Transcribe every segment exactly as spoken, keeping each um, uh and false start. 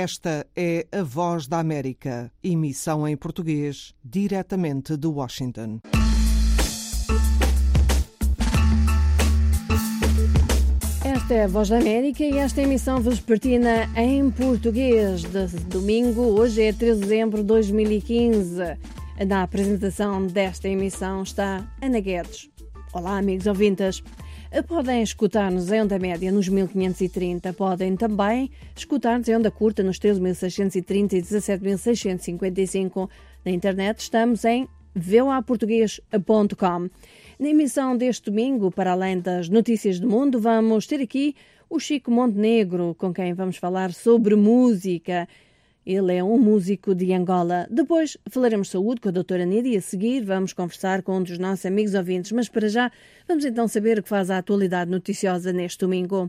Esta é a Voz da América, emissão em português, diretamente de Washington. Esta é a Voz da América e esta emissão vespertina em português de domingo. Hoje é treze de dezembro de dois mil e quinze. Na apresentação desta emissão está Ana Guedes. Olá, amigos ouvintes. Podem escutar-nos em onda média nos mil quinhentos e trinta. Podem também escutar-nos em onda curta nos treze mil seiscentos e trinta e dezassete mil seiscentos e cinquenta e cinco. Na internet estamos em v o a português ponto com. Na emissão deste domingo, para além das notícias do mundo, vamos ter aqui o Chico Montenegro, com quem vamos falar sobre música. Ele é um músico de Angola. Depois falaremos de saúde com a doutora Nídia e a seguir vamos conversar com um dos nossos amigos ouvintes. Mas para já, vamos então saber o que faz a atualidade noticiosa neste domingo.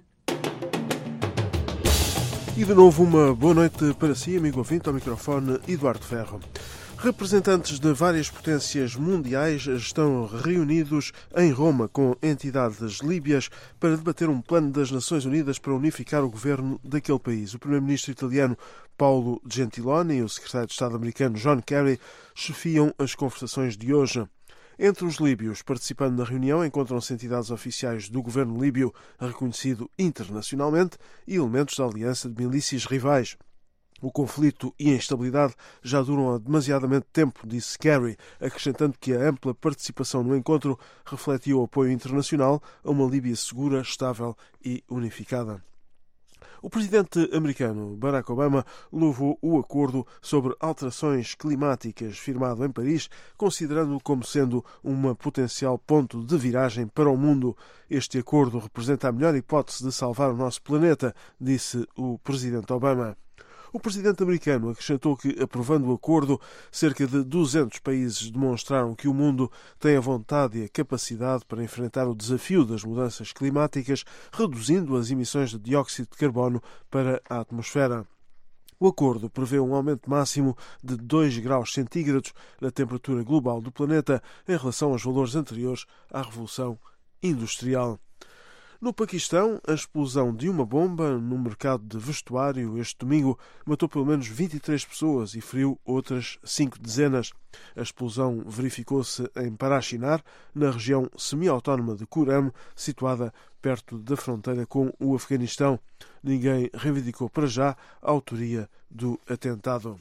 E de novo uma boa noite para si, amigo ouvinte, ao microfone Eduardo Ferro. Representantes de várias potências mundiais estão reunidos em Roma com entidades líbias para debater um plano das Nações Unidas para unificar o governo daquele país. O primeiro-ministro italiano Paolo Gentiloni e o secretário de Estado americano John Kerry chefiam as conversações de hoje. Entre os líbios participando na reunião encontram-se entidades oficiais do governo líbio reconhecido internacionalmente e elementos da aliança de milícias rivais. O conflito e a instabilidade já duram há demasiadamente tempo, disse Kerry, acrescentando que a ampla participação no encontro refletiu o apoio internacional a uma Líbia segura, estável e unificada. O presidente americano Barack Obama louvou o acordo sobre alterações climáticas firmado em Paris, considerando-o como sendo uma potencial ponto de viragem para o mundo. Este acordo representa a melhor hipótese de salvar o nosso planeta, disse o presidente Obama. O presidente americano acrescentou que, aprovando o acordo, cerca de duzentos países demonstraram que o mundo tem a vontade e a capacidade para enfrentar o desafio das mudanças climáticas, reduzindo as emissões de dióxido de carbono para a atmosfera. O acordo prevê um aumento máximo de dois graus centígrados na temperatura global do planeta em relação aos valores anteriores à Revolução Industrial. No Paquistão, a explosão de uma bomba no mercado de vestuário este domingo matou pelo menos vinte e três pessoas e feriu outras cinco dezenas. A explosão verificou-se em Parachinar, na região semi-autónoma de Kuram, situada perto da fronteira com o Afeganistão. Ninguém reivindicou para já a autoria do atentado.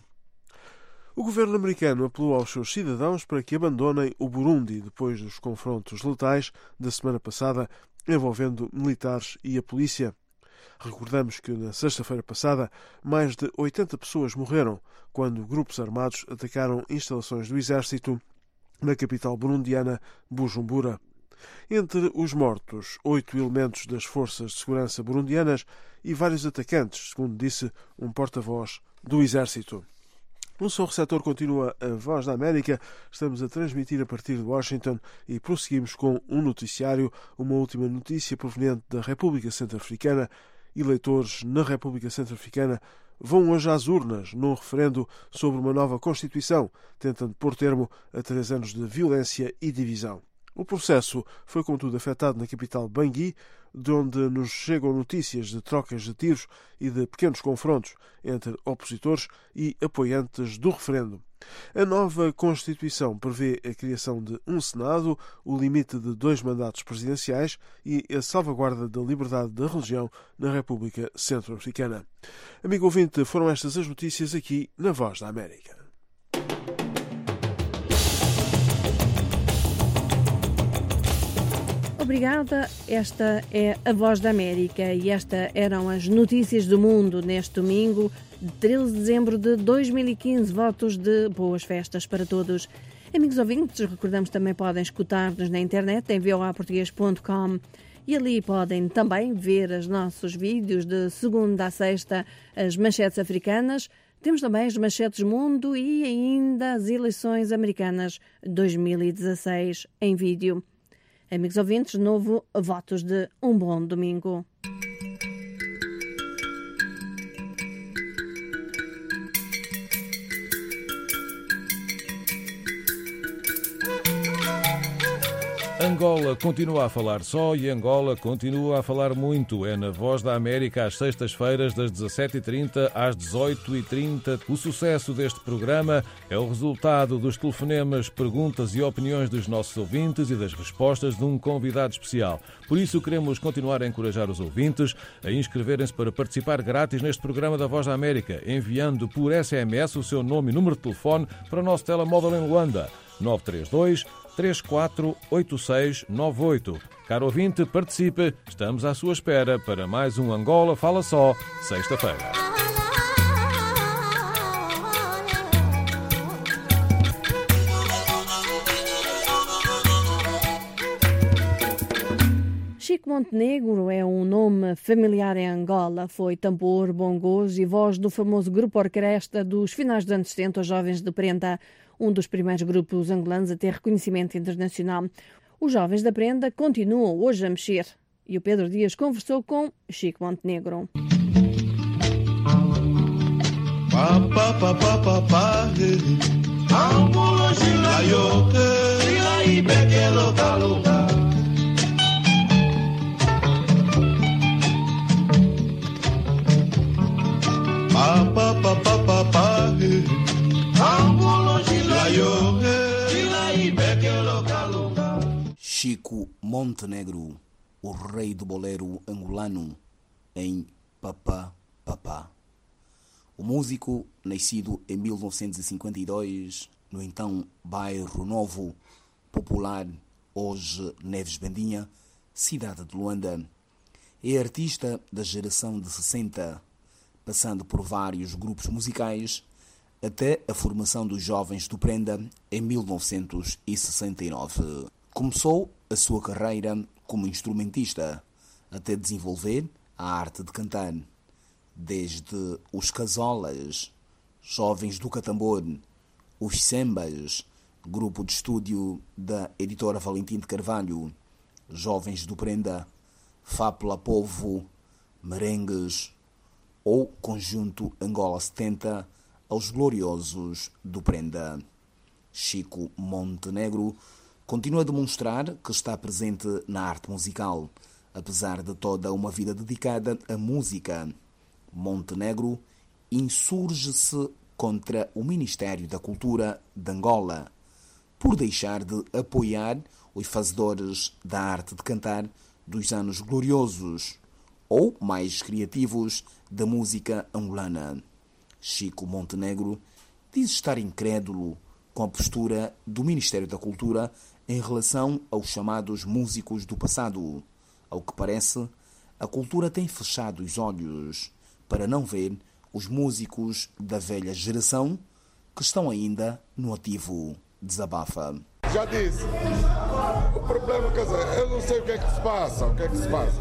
O governo americano apelou aos seus cidadãos para que abandonem o Burundi depois dos confrontos letais da semana passada envolvendo militares e a polícia. Recordamos que na sexta-feira passada mais de oitenta pessoas morreram quando grupos armados atacaram instalações do exército na capital burundiana, Bujumbura. Entre os mortos, oito elementos das forças de segurança burundianas e vários atacantes, segundo disse um porta-voz do exército. No seu receptor continua a Voz da América. Estamos a transmitir a partir de Washington e prosseguimos com um noticiário, uma última notícia proveniente da República Centro-Africana. Eleitores na República Centro-Africana vão hoje às urnas num referendo sobre uma nova Constituição, tentando pôr termo a três anos de violência e divisão. O processo foi, contudo, afetado na capital Bangui, de onde nos chegam notícias de trocas de tiros e de pequenos confrontos entre opositores e apoiantes do referendo. A nova Constituição prevê a criação de um Senado, o limite de dois mandatos presidenciais e a salvaguarda da liberdade da religião na República Centro-Africana. Amigo ouvinte, foram estas as notícias aqui na Voz da América. Obrigada, esta é a Voz da América e estas eram as notícias do mundo neste domingo, treze de dezembro de dois mil e quinze. Votos de boas festas para todos. Amigos ouvintes, recordamos que também podem escutar-nos na internet em v o a português ponto com e ali podem também ver os nossos vídeos de segunda a sexta, as manchetes africanas. Temos também as manchetes mundo e ainda as eleições americanas dois mil e dezasseis em vídeo. Amigos ouvintes, de novo, votos de um bom domingo. Angola continua a falar só e Angola continua a falar muito. É na Voz da América às sextas-feiras das dezassete e trinta às dezoito e trinta. O sucesso deste programa é o resultado dos telefonemas, perguntas e opiniões dos nossos ouvintes e das respostas de um convidado especial. Por isso queremos continuar a encorajar os ouvintes a inscreverem-se para participar grátis neste programa da Voz da América, enviando por S M S o seu nome e número de telefone para o nosso telemóvel em Luanda, nove três dois, três quatro oito seis nove oito. Caro ouvinte, participe. Estamos à sua espera para mais um Angola Fala Só, sexta-feira. Chico Montenegro é um nome familiar em Angola. Foi tambor, bongos e voz do famoso grupo orquestra dos finais dos anos setenta, os Jovens de Prenda, um dos primeiros grupos angolanos a ter reconhecimento internacional. Os Jovens da Prenda continuam hoje a mexer e o Pedro Dias conversou com Chico Montenegro. Chico Montenegro, o rei do bolero angolano, em Papá Papá. O músico, nascido em mil novecentos e cinquenta e dois, no então Bairro Novo, popular, hoje Neves Bandinha, cidade de Luanda, é artista da geração de sessenta, passando por vários grupos musicais, até a formação dos Jovens do Prenda em mil novecentos e sessenta e nove. Começou a sua carreira como instrumentista, até desenvolver a arte de cantar, desde os Casolas, Jovens do Catambor, os Sembas, grupo de estúdio da editora Valentim de Carvalho, Jovens do Prenda, Fábula Povo, Merengues ou Conjunto Angola setenta, aos gloriosos do Prenda. Chico Montenegro continua a demonstrar que está presente na arte musical, apesar de toda uma vida dedicada à música. Montenegro insurge-se contra o Ministério da Cultura de Angola, por deixar de apoiar os fazedores da arte de cantar dos anos gloriosos, ou mais criativos, da música angolana. Chico Montenegro diz estar incrédulo com a postura do Ministério da Cultura em relação aos chamados músicos do passado. Ao que parece, a cultura tem fechado os olhos para não ver os músicos da velha geração que estão ainda no ativo. Desabafa. Já disse, o problema, quer dizer, eu não sei o que é que se passa, o que é que se passa.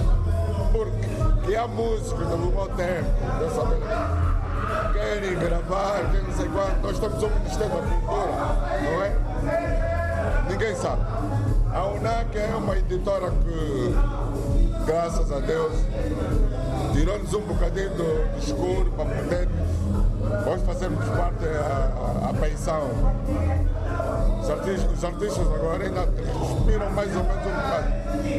Porque que há músicos do meu tempo, dessa vez, querem gravar, querem não sei quanto. Nós temos um Ministério da Cultura, não é? Ninguém sabe. A UNAC é uma editora que, graças a Deus, tirou-nos um bocadinho do, do escuro para poder nós fazermos parte a, a, a pensão. Os artistas, os artistas agora ainda respiram mais ou menos um bocado.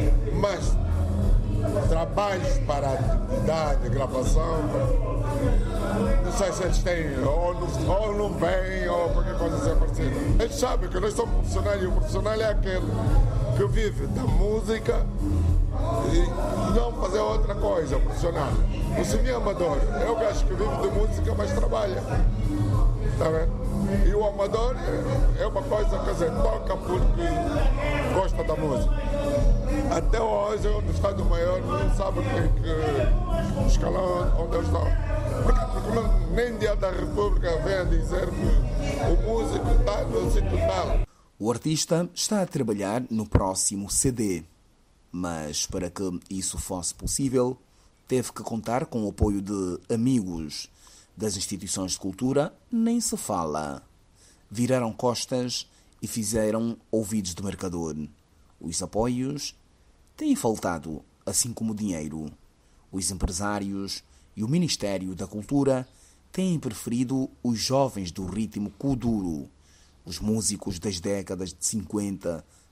Mas trabalhos para atividade, gravação, não sei se eles têm, ou não, ou não vêm, ou qualquer coisa assim parecida. Eles sabem que nós somos profissionais e o profissional é aquele que vive da música e não fazer outra coisa, profissional. O semi-amador é o gajo que vive de música, mas trabalha. Está vendo? E o amador é uma coisa, quer dizer, toca porque gosta da música. Até hoje, no Estado Maior, não sabe que, que, o escalão onde eles estão. Porque, porque não, nem dia da República vem a dizer que o músico está no sítio tal. O artista está a trabalhar no próximo C D, mas para que isso fosse possível, teve que contar com o apoio de amigos. Das instituições de cultura nem se fala. Viraram costas e fizeram ouvidos de mercador. Os apoios têm faltado, assim como o dinheiro. Os empresários e o Ministério da Cultura têm preferido os jovens do ritmo kuduro, os músicos das décadas de cinquenta,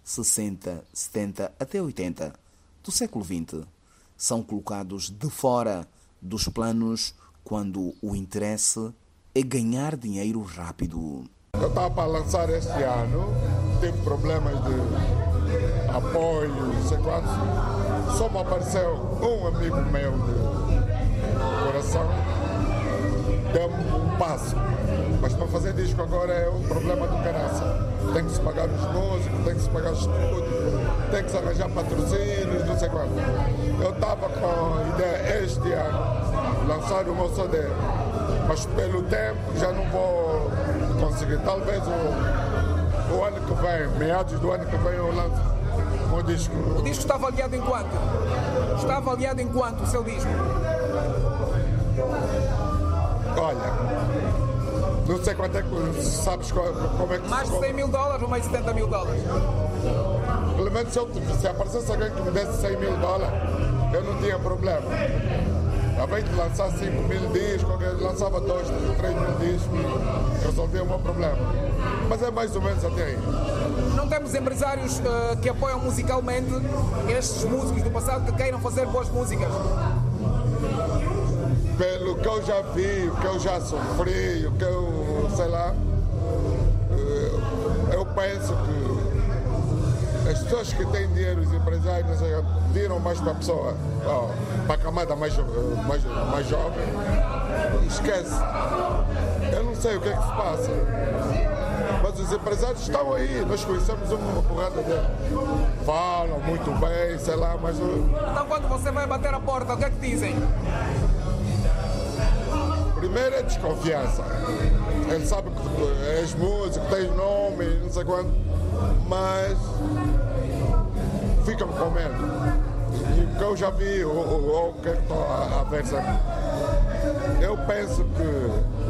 sessenta, setenta até oitenta do século vinte são colocados de fora dos planos quando o interesse é ganhar dinheiro rápido. Eu estava para lançar este ano, tive problemas de apoio, não sei quantos. Só me apareceu um amigo meu de coração, deu-me um passo. Mas para fazer disco agora é um problema do caraça. Tem que se pagar os músicos, tem que se pagar os estúdios, tem que se arranjar patrocínios, não sei quanto. Eu estava com a ideia este ano lançar o meu C D, mas pelo tempo já não vou conseguir. Talvez o, o ano que vem, meados do ano que vem, eu lanço o meu disco. O disco está avaliado em quanto? Está avaliado em quanto o seu disco? Olha, não sei quanto é que sabes como é que... Mais de cem mil dólares ou mais de setenta mil dólares? Pelo menos se, eu, se aparecesse alguém que me desse cem mil dólares, eu não tinha problema. Ao invés de lançar cinco mil discos, eu lançava dois, três mil discos, resolvia o meu problema. Mas é mais ou menos até aí. Não temos empresários uh, que apoiam musicalmente estes músicos do passado que queiram fazer boas músicas? Pelo que eu já vi, o que eu já sofri, o que eu, sei lá, eu penso que as pessoas que têm dinheiro, os empresários, viram mais para a pessoa, ó, para a camada mais, mais, mais jovem, esquece. Eu não sei o que é que se passa, mas os empresários estão aí, nós conhecemos uma porrada deles. Falam muito bem, sei lá, mas... Então quando você vai bater a porta, o que é que dizem? Primeiro é desconfiança. Ele sabe que és músico, tens nome, não sei quanto, mas ficam com medo. E o que eu já vi, ou, ou, ou o que estou a, a ver, sabe? Eu penso que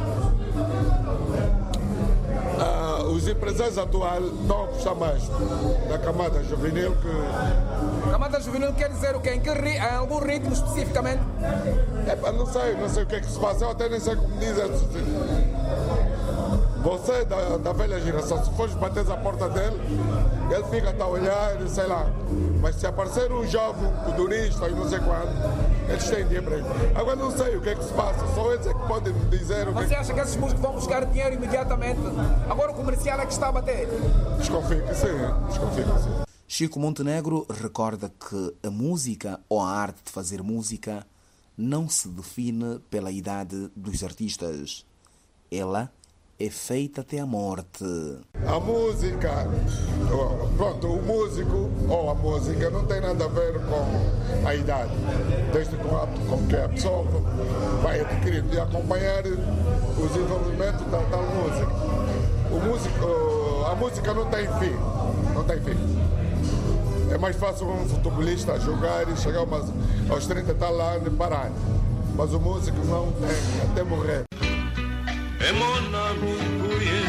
ah, os empresários atuais estão a apostar mais na camada juvenil que... Camada juvenil quer dizer o quê? Em, que ri... em algum ritmo especificamente? É, não sei, não sei o que é que se passa, eu até nem sei como dizer. Você da, da velha geração, se fores bater a porta dele, ele fica a olhar, sei lá. Mas se aparecer um jovem, um culturista e não sei quando, eles têm dinheiro para ele. Agora não sei o que é que se passa, só eles é que podem me dizer o que Você é que... acha que esses músicos vão buscar dinheiro imediatamente? Agora o comercial é que está a bater? Desconfio que sim, desconfio que sim. Chico Montenegro recorda que a música ou a arte de fazer música não se define pela idade dos artistas. Ela é feita até a morte. A música, pronto, o músico ou a música não tem nada a ver com a idade, desde com, com que a pessoa vai adquirindo e acompanhar o desenvolvimento da tal música. O músico, a música não tem fim, não tem fim. É mais fácil um futebolista jogar e chegar umas, aos trinta e tal anos e parar. Mas o músico não tem, até morrer. É mon amigo,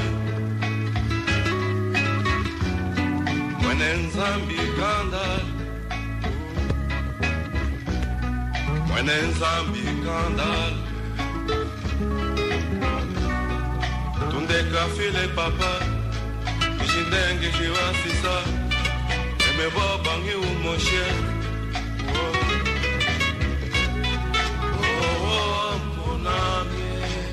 when in Zambi Kandal, when in Zambi Kandal, tunde kafile papa, kishindengi shiwasisa. Me bobangi umoshe, oh oh mon ami,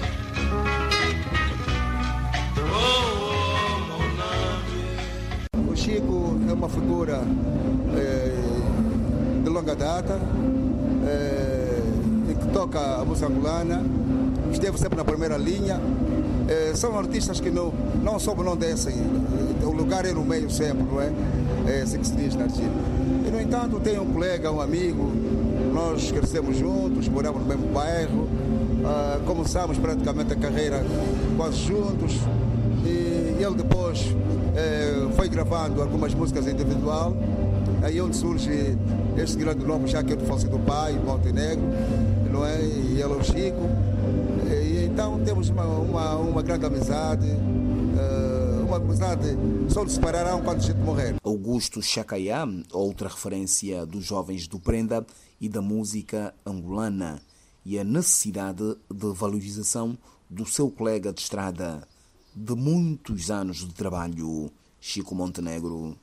oh mon ami. O Chico é uma figura é, de longa data, é, que toca a música angolana, esteve sempre na primeira linha. É, são artistas que não, não somos, não descem, o lugar é no meio sempre, não é? É assim que se diz na Argentina. E, no entanto, tem um colega, um amigo, nós crescemos juntos, moramos no mesmo bairro, uh, começamos praticamente a carreira quase juntos, e ele depois uh, foi gravando algumas músicas individual, aí onde surge este grande nome, já que é do falecido pai, Montenegro, não é? E ele é o Chico. E, então temos uma, uma, uma grande amizade, uh, uma amizade só nos separarão quando a gente morrer. Augusto Chacaiá, outra referência dos jovens do Prenda e da música angolana, e a necessidade de valorização do seu colega de estrada de muitos anos de trabalho, Chico Montenegro.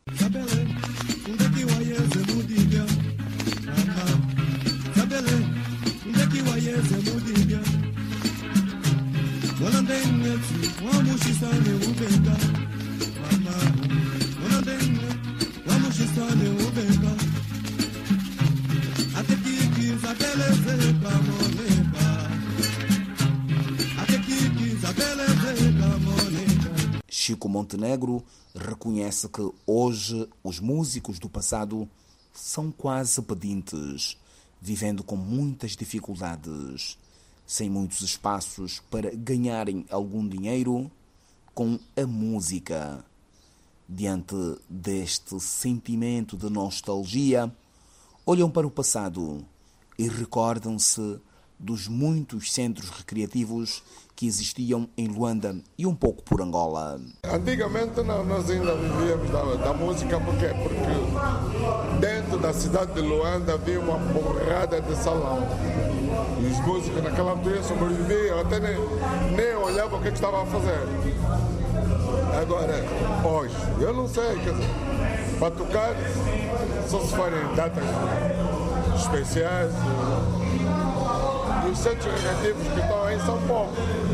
Chico Montenegro reconhece que hoje os músicos do passado são quase pedintes, vivendo com muitas dificuldades, sem muitos espaços para ganharem algum dinheiro com a música. Diante deste sentimento de nostalgia, olham para o passado e recordam-se dos muitos centros recreativos que existiam em Luanda e um pouco por Angola. Antigamente não, nós ainda vivíamos da, da música, por quê? Porque dentro da cidade de Luanda havia uma porrada de salão. E os músicos naquela altura sobreviviam, até nem, nem olhavam o que, é que estavam a fazer. Agora, hoje, eu não sei, quer dizer, para tocar, só se forem datas especiais. E os centros recreativos que estão aí são poucos.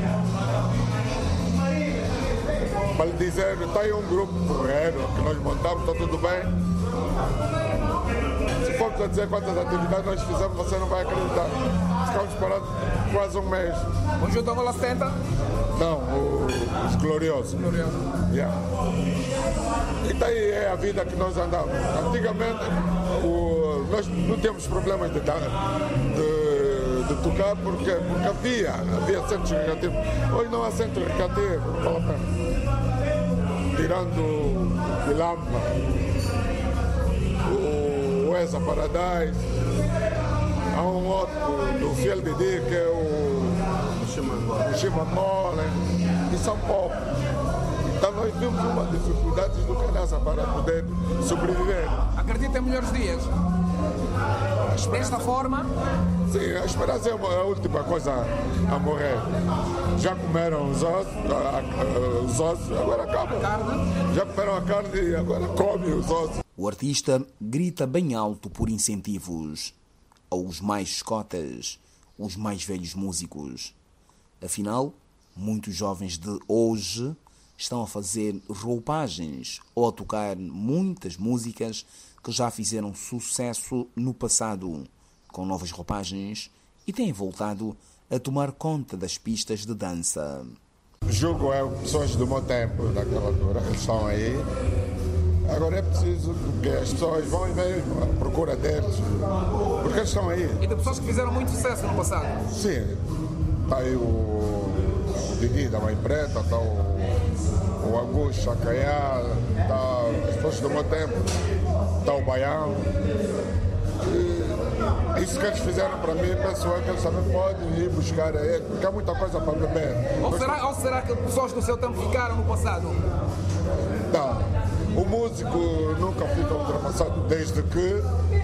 Para lhe dizer, está aí um grupo porreiro que nós montamos, está tudo bem. Se formos a dizer quantas atividades nós fizemos, você não vai acreditar. Ficamos parados quase um mês. O Junto Angola setenta? Não, o, os gloriosos. Gloriosos. Yeah. E daí é a vida que nós andamos. Antigamente, o, nós não temos problemas de, de, de tocar porque, porque havia, havia centros recreativos. Hoje não há centro recreativo, não vale a pena. Tirando o Ilamba, o Esa Paradise, há um outro do Fiel Didi, que é o Chimamole, e são poucos. Então nós vimos uma dificuldade do canasa para poder sobreviver. Acredita em melhores dias? Desta forma? Sim, a esperança é a última coisa a morrer. Já comeram os ossos, a, a, os ossos agora acabam. Já comeram a carne e agora comem os ossos. O artista grita bem alto por incentivos aos mais cotas, os mais velhos músicos. Afinal, muitos jovens de hoje estão a fazer roupagens ou a tocar muitas músicas que já fizeram sucesso no passado, com novas roupagens, e têm voltado a tomar conta das pistas de dança. Julgo é pessoas do meu tempo, daquela altura, eles estão aí. Agora é preciso que as pessoas vão e venham à procura deles, porque eles estão aí. E de pessoas que fizeram muito sucesso no passado? Sim. Está aí o, o Didi da Mãe Preta, está o, o Augusto Chacaiá, está as pessoas do meu tempo, está o Baião. E isso que eles fizeram para mim, penso que eles também podem ir buscar aí, porque há muita coisa para beber. Ou será, ou será que pessoas do seu tempo ficaram no passado? Não. O músico nunca fica ultrapassado desde que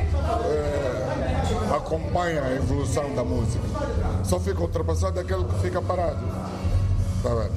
é, acompanha a evolução da música. Só fica ultrapassado aquele que fica parado. Tá vendo?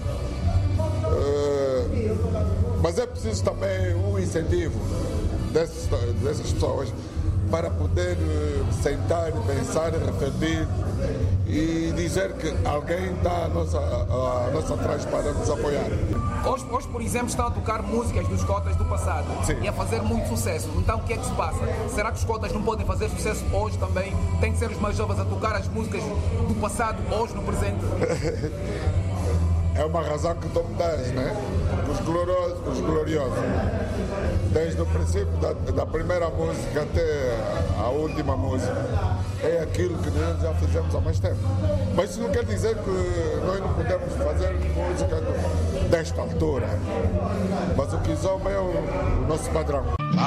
É, mas é preciso também um incentivo dessas, dessas pessoas para poder sentar, pensar, refletir e dizer que alguém está a nossa, a, a nossa atrás para nos apoiar. Hoje, hoje, por exemplo, estão a tocar músicas dos cotas do passado. Sim. E a fazer muito sucesso. Então, o que é que se passa? Será que os cotas não podem fazer sucesso hoje também? Tem que ser os mais jovens a tocar as músicas do passado, hoje, no presente? É uma razão que tu me das, né? Os gloriosos, os gloriosos. Desde o princípio da, da primeira música até a última música. É aquilo que nós já fizemos há mais tempo. Mas isso não quer dizer que nós não podemos fazer música desta altura. Mas o Kizomba é o, o nosso padrão.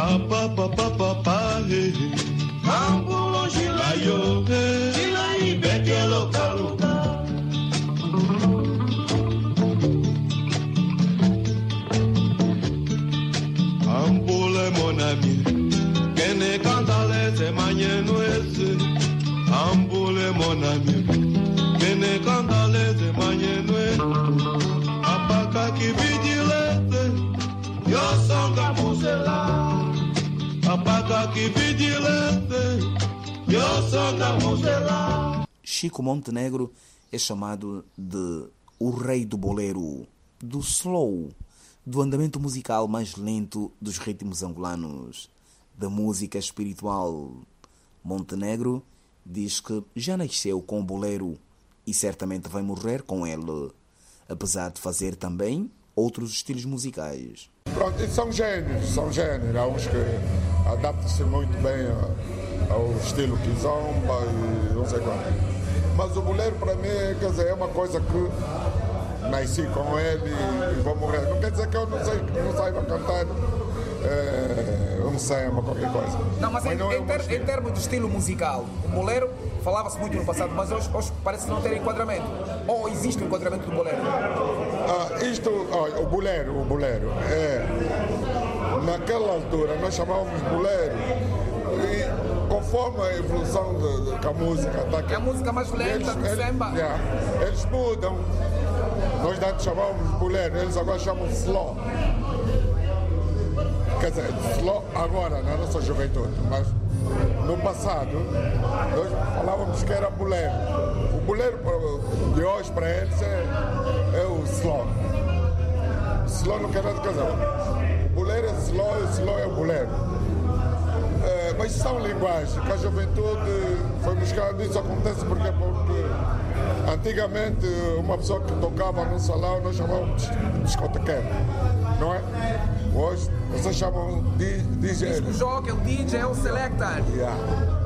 Ampule mon ami, que ne cantale se mañeno ese. Ampule mon ami, que ne cantale se mañeno ese. Apaka ki vigilete, yo songa musela, apaga que vigilante, eu songa musela. Chico Montenegro é chamado de o rei do bolero, do slow, do andamento musical mais lento dos ritmos angolanos, da música espiritual. Montenegro diz que já nasceu com o bolero e certamente vai morrer com ele, apesar de fazer também outros estilos musicais. Pronto, e são gêneros, são gêneros. Há uns que adaptam-se muito bem ao estilo kizomba e não sei quanto. Mas o bolero para mim, quer dizer, é uma coisa que nasci com ele e vou morrer. Não quer dizer que eu não, sei, não saiba cantar é, um samba, qualquer coisa. Não, mas, mas em, não é em, ter, em termos de estilo musical, o bolero falava-se muito no passado, mas hoje, hoje parece não ter enquadramento. Ou existe um enquadramento do bolero? Ah, isto, olha, o bolero, o bolero, é, naquela altura nós chamávamos bolero e conforme a evolução de, de, que a música está aqui. É a música mais lenta do samba. Yeah, eles mudam. Nós antes chamávamos bolero, eles agora chamam slow. Quer dizer, slow agora, na nossa juventude, mas no passado nós falávamos que era bolero. O bolero de hoje para eles é, é o slow. O slow não quer nada de casar. O bolero é slow, o slow é o bolero. É, mas são linguagens que a juventude foi buscando. Isso acontece porque, porque antigamente uma pessoa que tocava num salão nós chamávamos de discotequeiro, não é? Hoje vocês chamam de D J. O jogo é o D J, é o selector. Yeah.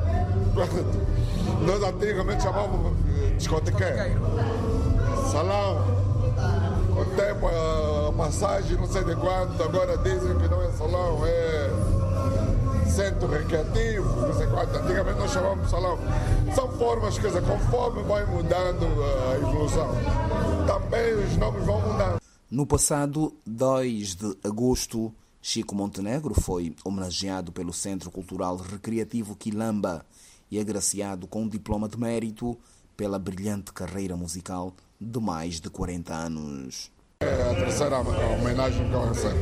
Nós antigamente chamávamos de discotequeiro. Salão, com o tempo a passagem não sei de quanto, agora dizem que não é salão, é centro recreativo, não sei quanto. Antigamente nós chamávamos de salão. São formas, quer dizer, conforme vai mudando a evolução, também os nomes vão mudando. No passado dois de agosto, Chico Montenegro foi homenageado pelo Centro Cultural Recreativo Quilamba e agraciado com um diploma de mérito pela brilhante carreira musical de mais de quarenta anos. É a terceira homenagem que eu recebo.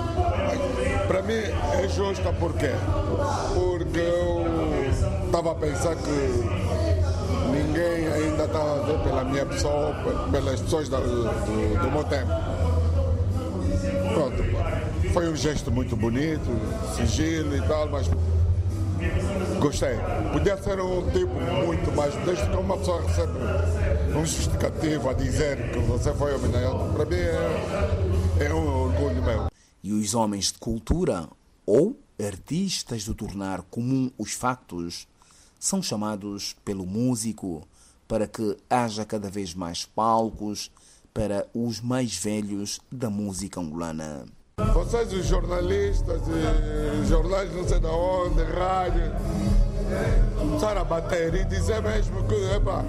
Para mim é justa porque, porque eu estava a pensar que ninguém ainda está a ver pela minha pessoa, pelas pessoas do, do, do meu tempo. Pronto, foi um gesto muito bonito, sigilo e tal, mas gostei. Podia ser um tipo muito mais, desde que uma pessoa recebe um justificativo a dizer que você foi homenageado, para mim é, é um orgulho meu. E os homens de cultura, ou artistas de tornar comum os factos, são chamados pelo músico para que haja cada vez mais palcos para os mais velhos da música angolana. Vocês, os jornalistas, e jornais não sei de onde, rádio, começaram a bater e dizer mesmo que epa,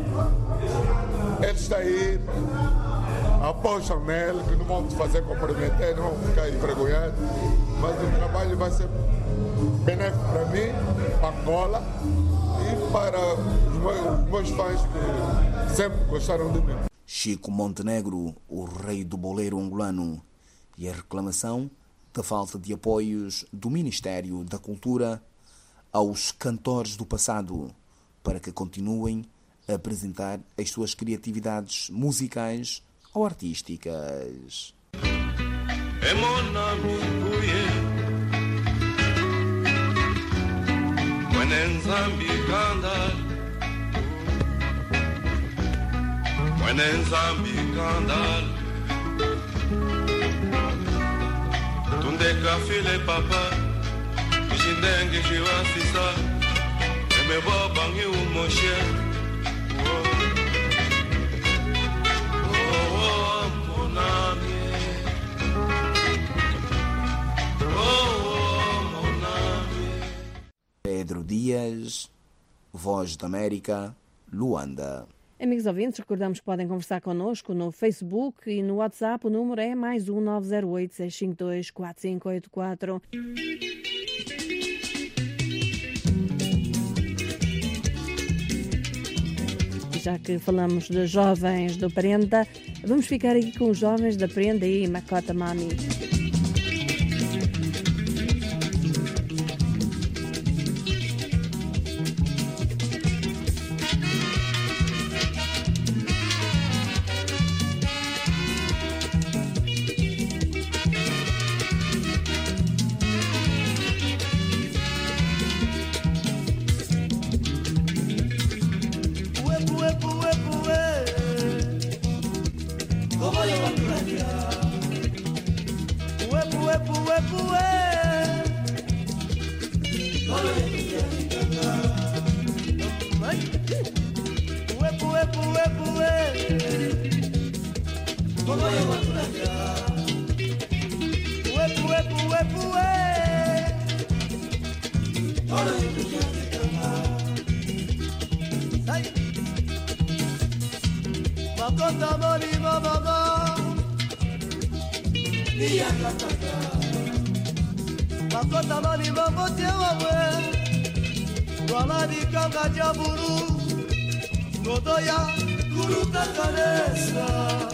ele está aí, apostam nele, que não vão te fazer comprometer, não vão ficar envergonhados, mas o trabalho vai ser benéfico para mim, para Angola e para os meus, os meus fãs que sempre gostaram de mim. Chico Montenegro, o rei do bolero angolano, e a reclamação da falta de apoios do Ministério da Cultura aos cantores do passado para que continuem a apresentar as suas criatividades musicais ou artísticas. É mon amigo, when in Zambi Kandal, when in Zambi Kandal. Tundeka file papa, Jindenge jiwafisa, Eme bobangi umoshe. Oh, oh, mon ami. Oh, oh, mon ami. Pedro Dias, Voz da América, Luanda. Amigos ouvintes, recordamos que podem conversar connosco no Facebook e no WhatsApp. O número é mais um nove zero oito, seis cinco dois, quatro cinco oito quatro. Já que falamos de jovens do Prenda, vamos ficar aqui com os jovens da Prenda e Makota Mami. pué, pué. Pué, pué, pué, pué. Pué, pué, pué, pué. Makota mani mama, niya kataka. Makota mani mama tewawe, wala di kanga jaburu, godoya guru takanesa.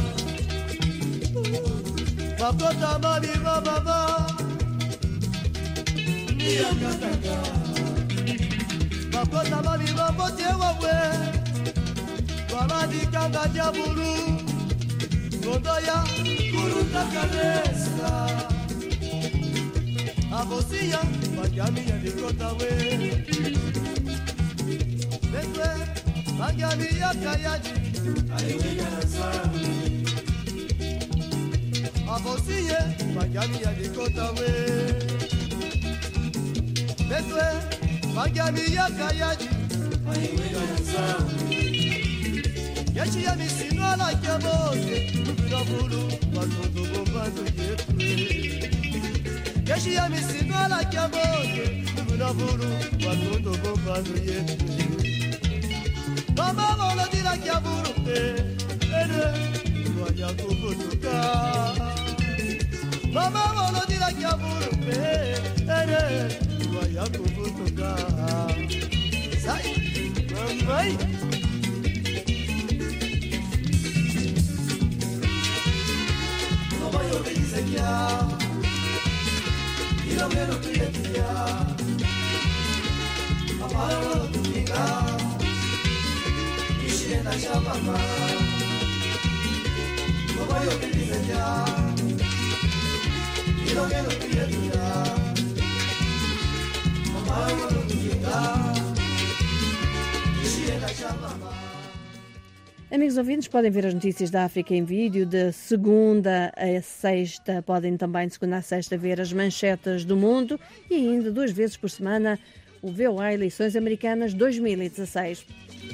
Makota mani mama, niya kataka. Makota mani mama tewawe. Baladi kanga jabulu, godoya kuruta kanesa. Abosia, magyami ya dikota we. Betwe, magyami ya kayaji, aiwe ganasa. Abosia, magyami ya dikota we. Betwe, magyami ya kayaji, aiwe ganasa. Yachi ya misino la kiamote, nubina bulu, watoto bombando yetwe. Yachi ya misino la kiamote, nubina bulu, watoto bombando yetwe. Mama mola di la kiaburu pe, ene, wanya kubutuka. Mama mola di la kiaburu pe, ene, wanya kubutuka. Sai, mamai. Y lo menos que le quería, amar lo que diga, y si en la llama más, no voy a pedir ya, y lo menos que le quería, amar lo que diga, y si en la llama más. Amigos ouvintes, podem ver as notícias da África em vídeo de segunda a sexta. Podem também de segunda a sexta ver as manchetes do mundo e ainda duas vezes por semana o V O A Eleições Americanas dois mil e dezasseis.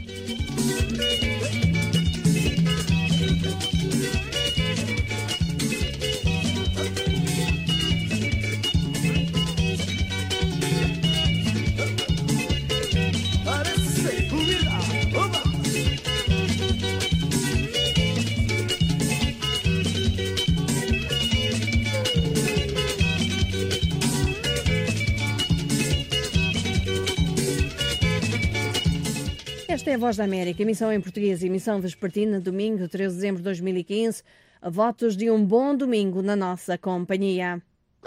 Esta é a Voz da América, emissão em português e emissão vespertina, domingo, treze de dezembro de dois mil e quinze. Votos de um bom domingo na nossa companhia.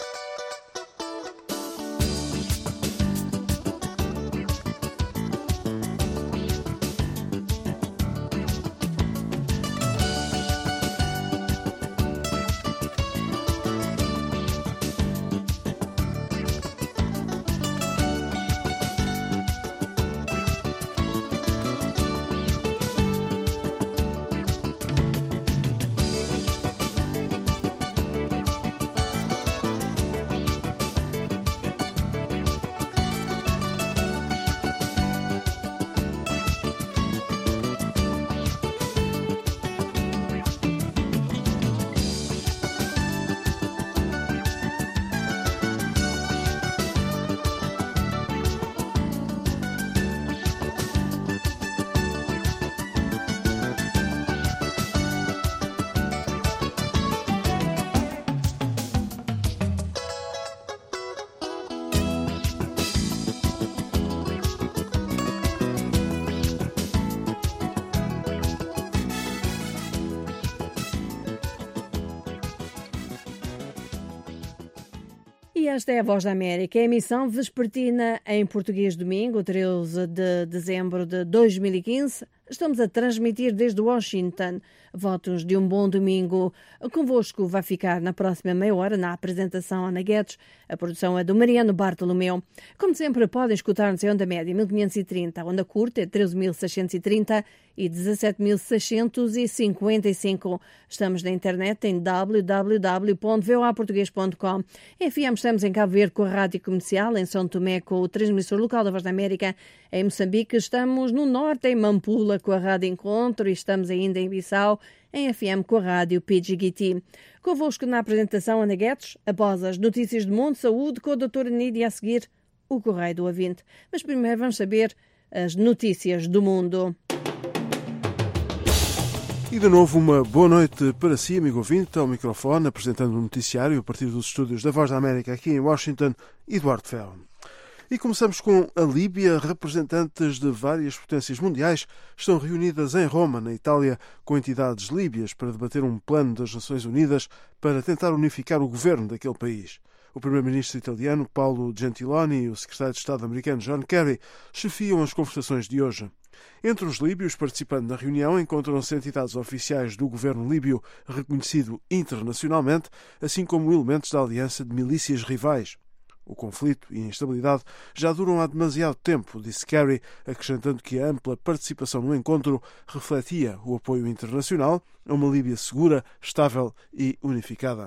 E esta é a Voz da América, a emissão vespertina em português domingo, treze de dezembro de dois mil e quinze. Estamos a transmitir desde Washington. votos de um bom domingo. Convosco vai ficar na próxima meia hora na apresentação Ana Guedes. A produção é do Mariano Bartolomeu. Como sempre, podem escutar-nos em onda média mil quinhentos e trinta, a onda curta é treze mil seiscentos e trinta e dezassete mil seiscentos e cinquenta e cinco. Estamos na internet em w w w ponto v o a português ponto com. Em F M estamos em Cabo Verde com a Rádio Comercial, em São Tomé com o transmissor local da Voz da América. Em Moçambique estamos no norte, em Mampula, com a Rádio Encontro, e estamos ainda em Bissau, em F M com a Rádio P G G T. Convosco na apresentação Ana Guedes, após as notícias do mundo, saúde, com a doutora Nídia, a seguir o Correio do Ouvinte. Mas primeiro vamos saber as notícias do mundo. E de novo uma boa noite para si, amigo ouvinte, ao microfone, apresentando o noticiário a partir dos estúdios da Voz da América aqui em Washington, Eduardo Ferro. E começamos com a Líbia. Representantes de várias potências mundiais estão reunidas em Roma, na Itália, com entidades líbias para debater um plano das Nações Unidas para tentar unificar o governo daquele país. O primeiro-ministro italiano, Paolo Gentiloni, e o secretário de Estado americano, John Kerry, chefiam as conversações de hoje. Entre os líbios participando na reunião encontram-se entidades oficiais do governo líbio reconhecido internacionalmente, assim como elementos da aliança de milícias rivais. O conflito e a instabilidade já duram há demasiado tempo, disse Kerry, acrescentando que a ampla participação no encontro refletia o apoio internacional a uma Líbia segura, estável e unificada.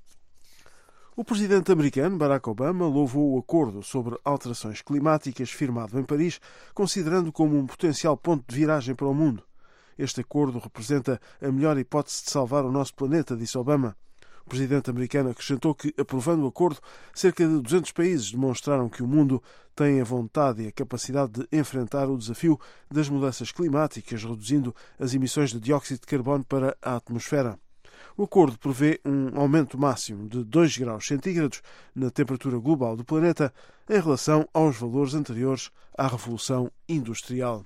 O presidente americano, Barack Obama, louvou o acordo sobre alterações climáticas firmado em Paris, considerando como um potencial ponto de viragem para o mundo. Este acordo representa a melhor hipótese de salvar o nosso planeta, disse Obama. O presidente americano acrescentou que, aprovando o acordo, cerca de duzentos países demonstraram que o mundo tem a vontade e a capacidade de enfrentar o desafio das mudanças climáticas, reduzindo as emissões de dióxido de carbono para a atmosfera. O acordo prevê um aumento máximo de dois graus centígrados na temperatura global do planeta em relação aos valores anteriores à Revolução Industrial.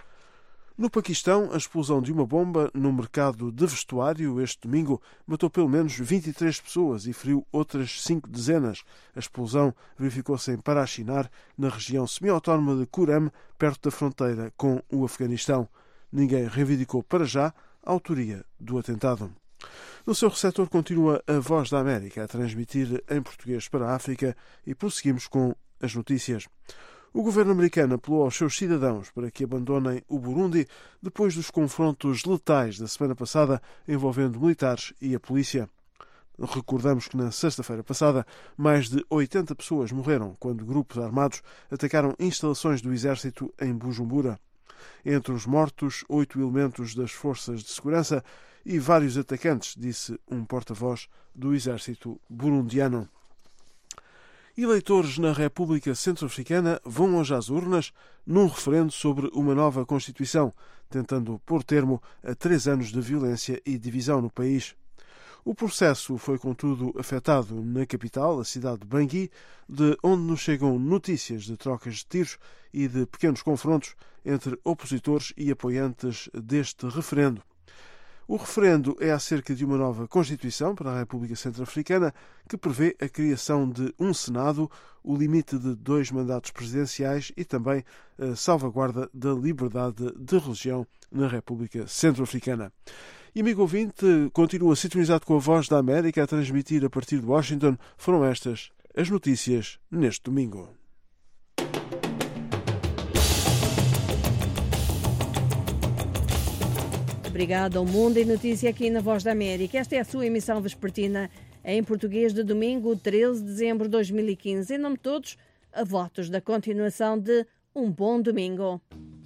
No Paquistão, a explosão de uma bomba no mercado de vestuário este domingo matou pelo menos vinte e três pessoas e feriu outras cinco dezenas. A explosão verificou-se em Parachinar, na região semi-autónoma de Kuram, perto da fronteira com o Afeganistão. Ninguém reivindicou para já a autoria do atentado. No seu receptor continua a Voz da América a transmitir em português para a África e prosseguimos com as notícias. O governo americano apelou aos seus cidadãos para que abandonem o Burundi depois dos confrontos letais da semana passada envolvendo militares e a polícia. Recordamos que na sexta-feira passada mais de oitenta pessoas morreram quando grupos armados atacaram instalações do exército em Bujumbura. Entre os mortos, oito elementos das forças de segurança e vários atacantes, disse um porta-voz do exército burundiano. Eleitores na República Centro-Africana vão hoje às urnas num referendo sobre uma nova Constituição, tentando pôr termo a três anos de violência e divisão no país. O processo foi, contudo, afetado na capital, a cidade de Bangui, de onde nos chegam notícias de trocas de tiros e de pequenos confrontos entre opositores e apoiantes deste referendo. O referendo é acerca de uma nova Constituição para a República Centro-Africana que prevê a criação de um Senado, o limite de dois mandatos presidenciais e também a salvaguarda da liberdade de religião na República Centro-Africana. E, amigo ouvinte, continua sintonizado com a Voz da América a transmitir a partir de Washington. Foram estas as notícias neste domingo. Obrigado ao Mundo e Notícia aqui na Voz da América. Esta é a sua emissão vespertina em português de domingo, treze de dezembro de dois mil e quinze. Em nome de todos, a votos da continuação de um bom domingo.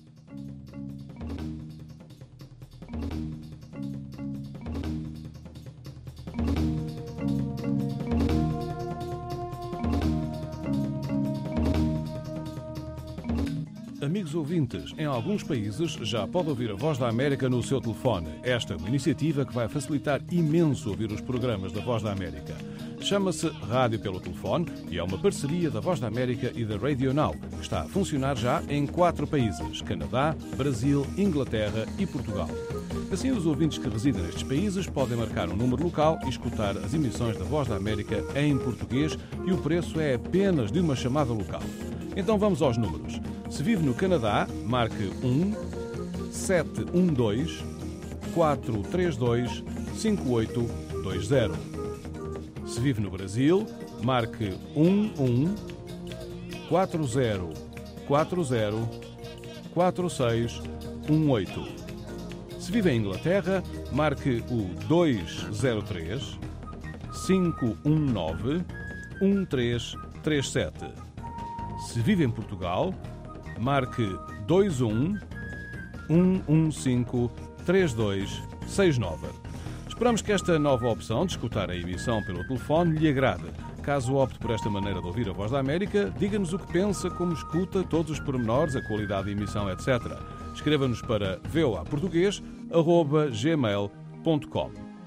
Amigos ouvintes, em alguns países já pode ouvir a Voz da América no seu telefone. Esta é uma iniciativa que vai facilitar imenso ouvir os programas da Voz da América. Chama-se Rádio pelo Telefone e é uma parceria da Voz da América e da Radio Now. Está a funcionar já em quatro países: Canadá, Brasil, Inglaterra e Portugal. Assim, os ouvintes que residem nestes países podem marcar um número local e escutar as emissões da Voz da América em português e o preço é apenas de uma chamada local. Então vamos aos números. Se vive no Canadá, marque um sete um dois quatro três dois, cinco oito dois zero. Se vive no Brasil, marque um um quatro zero quatro zero quatro seis um oito. Se vive em Inglaterra, marque o dois zero três, cinco um nove, um três três sete. Se vive em Portugal, marque dois um um um cinco três dois seis nove. Esperamos que esta nova opção de escutar a emissão pelo telefone lhe agrade. Caso opte por esta maneira de ouvir a Voz da América, diga-nos o que pensa, como escuta, todos os pormenores, a qualidade de emissão, etcétera. Escreva-nos para voaportuguês arroba gmail ponto com.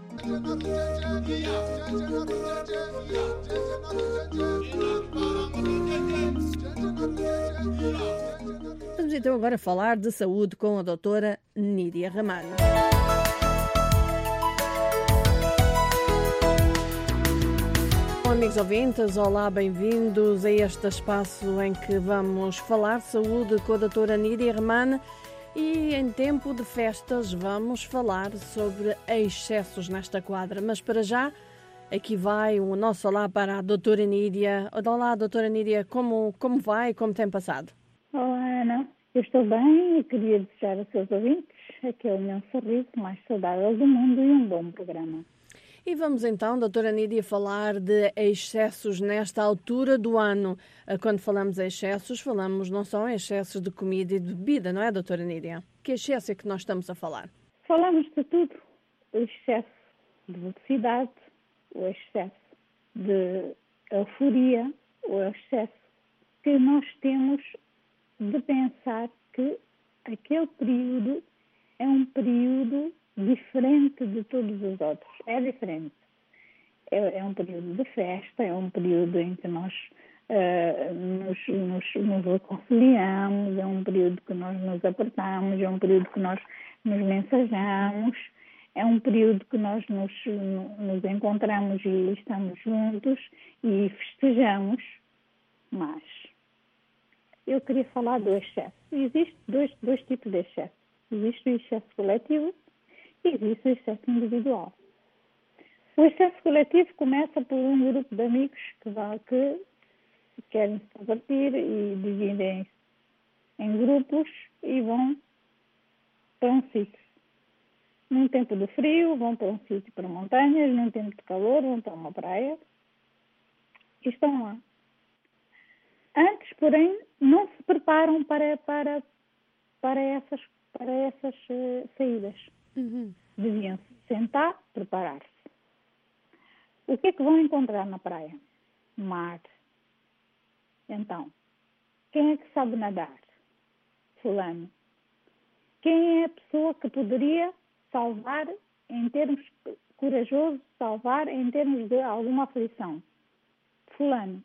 Vamos então agora falar de saúde com a doutora Nídia Ramalho. Amigos ouvintes, olá, bem-vindos a este espaço em que vamos falar de saúde com a doutora Nídia Ramalho. E em tempo de festas vamos falar sobre excessos nesta quadra. Mas para já, aqui vai o nosso olá para a doutora Nídia. Olá, doutora Nídia, como, como vai? Como tem passado? Olá, Ana. Eu estou bem e queria desejar aos seus ouvintes aquele meu sorriso mais saudável do mundo e um bom programa. E vamos então, doutora Nídia, falar de excessos nesta altura do ano. Quando falamos em excessos, falamos não só em excessos de comida e de bebida, não é, doutora Nídia? Que excesso é que nós estamos a falar? Falamos de tudo. O excesso de velocidade, o excesso de euforia, o excesso que nós temos de pensar que aquele período é um período diferente de todos os outros. É diferente. É, é um período de festa, é um período em que nós uh, nos, nos, nos reconciliamos, é um período que nós nos apertamos, é um período que nós nos mensajamos, é um período que nós nos, nos encontramos e estamos juntos e festejamos. Mas eu queria falar do excesso. Existem dois, dois tipos de excesso. Existe o excesso coletivo e existe o excesso individual. O excesso coletivo começa por um grupo de amigos que, vão, que querem se divertir e dividem em grupos e vão para um sítio. Num tempo de frio, vão para um sítio para montanhas, num tempo de calor, vão para uma praia e estão lá. Antes, porém, não se preparam para, para, para essas, para essas uh, saídas. Uhum. Deviam se sentar, preparar-se. O que é que vão encontrar na praia? Mar. Então, quem é que sabe nadar? Fulano. Quem é a pessoa que poderia salvar, em termos corajosos, salvar em termos de alguma aflição? Fulano.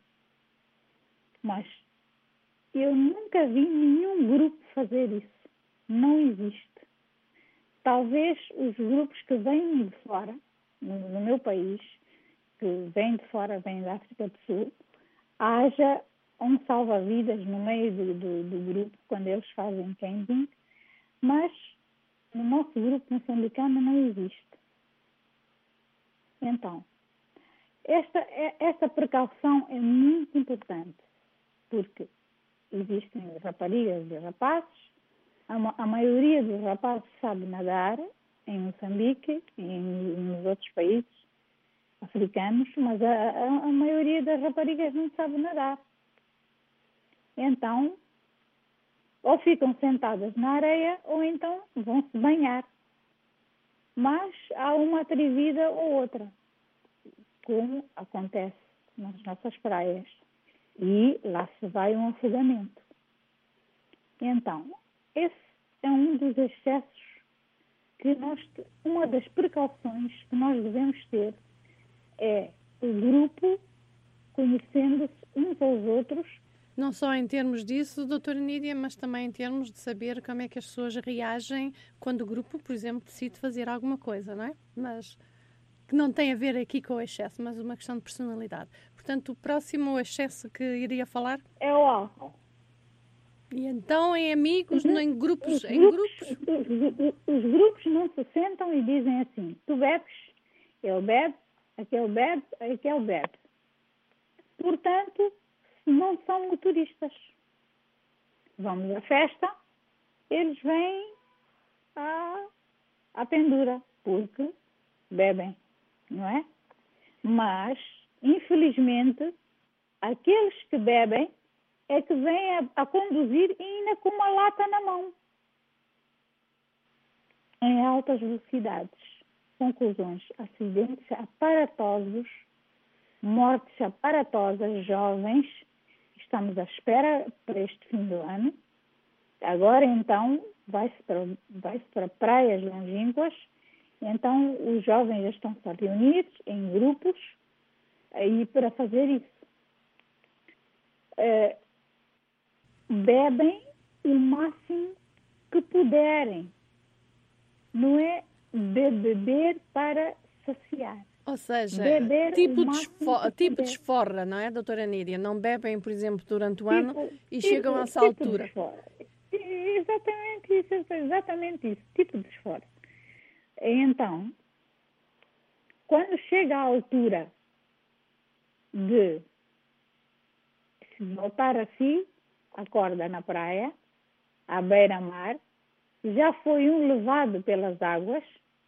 Mas eu nunca vi nenhum grupo fazer isso. Não existe. Talvez os grupos que vêm de fora, no, no meu país, que vêm de fora, vêm da África do Sul, haja um salva-vidas no meio do, do, do grupo, quando eles fazem camping, mas no nosso grupo moçambicano não existe. Então, esta, esta precaução é muito importante, porque existem raparigas e rapazes. A maioria dos rapazes sabe nadar em Moçambique e nos outros países africanos, mas a, a, a maioria das raparigas não sabe nadar. Então, ou ficam sentadas na areia ou então vão se banhar. Mas há uma atrevida ou outra, como acontece nas nossas praias. E lá se vai um afogamento. Então, esse é um dos excessos que nós, uma das precauções que nós devemos ter é o grupo conhecendo-se uns aos outros. Não só em termos disso, doutora Nídia, mas também em termos de saber como é que as pessoas reagem quando o grupo, por exemplo, decide fazer alguma coisa, não é? Mas que não tem a ver aqui com o excesso, mas uma questão de personalidade. Portanto, o próximo excesso que iria falar? É o álcool. E então em amigos, Os- em grupos, os em grupos, grupos? Os, os grupos não se sentam e dizem assim, tu bebes, ele bebe, aquele bebe, aquele bebe. Portanto, não são motoristas. Vamos à festa, eles vêm à, à pendura, porque bebem, não é? Mas, infelizmente, aqueles que bebem é que vêm a, a conduzir ainda com uma lata na mão. Em altas velocidades. Conclusões. Acidentes aparatosos, mortes aparatosas, jovens. Estamos à espera para este fim do ano. Agora, então, vai-se para, vai-se para praias longínquas. Então, os jovens já estão-se a reunir em grupos aí para fazer isso. Uh, bebem o máximo que puderem. Não é de beber para saciar. Ou seja, Beber tipo, o de, máximo esfo- que tipo de puder. esforra, não é, doutora Nídia? Não bebem, por exemplo, durante o Tipo- ano e tipo- chegam a essa tipo altura. de esforço. Exatamente isso, exatamente isso, tipo de esforço. Então, quando chega à altura de se voltar a si, acorda na praia, à beira-mar, já foi um levado pelas águas,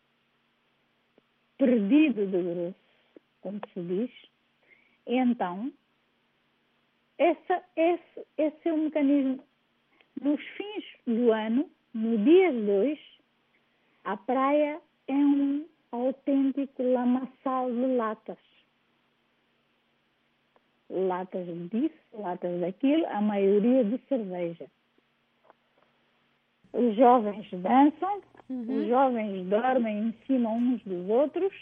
perdido de grosso, como se diz. Então, essa, esse, esse é o mecanismo. Nos fins do ano, no dia dois, a praia é um autêntico lamaçal de latas. Latas disso, latas daquilo, a maioria de cerveja. Os jovens dançam, Uhum. os jovens dormem em cima uns dos outros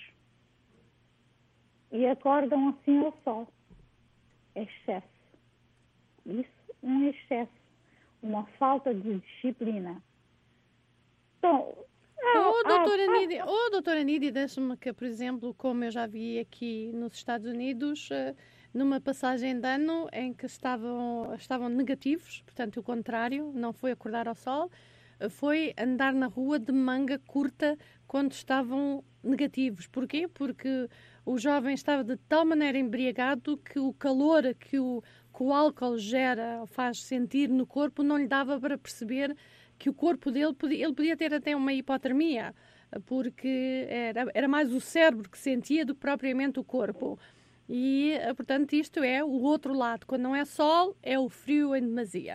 e acordam assim ao sol. Excesso. Isso, um excesso. Uma falta de disciplina. Então, Ô, doutora ah, Nídia, ô, doutora Nídia, deixa-me que, por exemplo, como eu já vi aqui nos Estados Unidos, eh, numa passagem de ano em que estavam, estavam negativos, portanto, o contrário, não foi acordar ao sol, eh, foi andar na rua de manga curta quando estavam negativos. Porquê? Porque o jovem estava de tal maneira embriagado que o calor que o, que o álcool gera, faz sentir no corpo, não lhe dava para perceber que o corpo dele podia, ele podia ter até uma hipotermia, porque era, era mais o cérebro que sentia do que propriamente o corpo. E, portanto, isto é o outro lado. Quando não é sol, é o frio em demasia.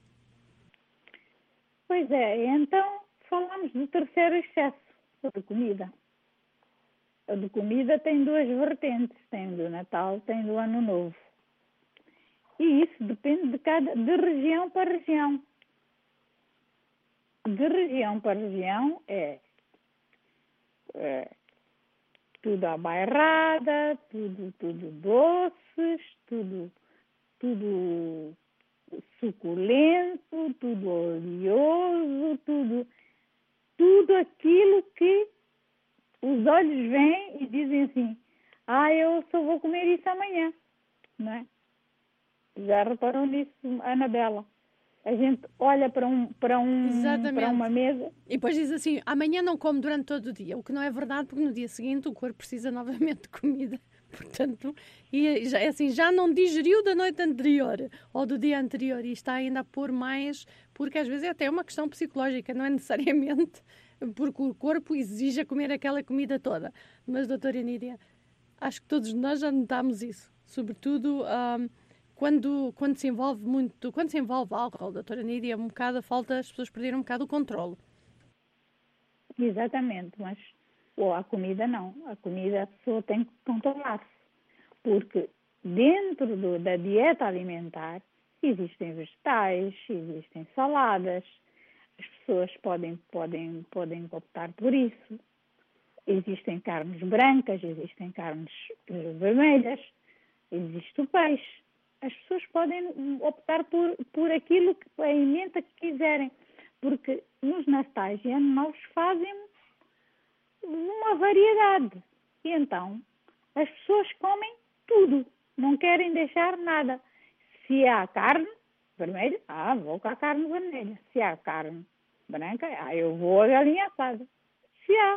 Pois é, então falamos do terceiro excesso, o de comida. O de comida tem duas vertentes, tem do Natal, tem do Ano Novo. E isso depende de, cada, de região para região. De região para região é, é tudo à bairrada, tudo, tudo doces, tudo, tudo suculento, tudo oleoso, tudo, tudo aquilo que os olhos veem e dizem assim, ah, eu só vou comer isso amanhã, não é? Já reparou nisso, Anabela? A gente olha para, um, para, um, para uma mesa... E depois diz assim, amanhã não como durante todo o dia, o que não é verdade, porque no dia seguinte o corpo precisa novamente de comida. Portanto, e já, assim, já não digeriu da noite anterior ou do dia anterior e está ainda a pôr mais, porque às vezes é até uma questão psicológica, não é necessariamente porque o corpo exige comer aquela comida toda. Mas, doutora Nídia, acho que todos nós já notamos isso, sobretudo... Um, Quando, quando se envolve muito, quando se envolve álcool, doutora Nídia, um bocado a falta, as pessoas perderam um bocado o controle. Exatamente, mas ou a comida não. A comida a pessoa tem que controlar-se. Porque dentro do, da dieta alimentar existem vegetais, existem saladas, as pessoas podem, podem, podem optar por isso. Existem carnes brancas, existem carnes vermelhas, existe o peixe. As pessoas podem optar por, por aquilo que a emenda que quiserem, porque nos natais e anos novos fazem uma variedade. E então, as pessoas comem tudo, não querem deixar nada. Se há carne, vermelho, ah, vou com a carne vermelha. Se há carne branca, ah, eu vou a galinha assada. Se há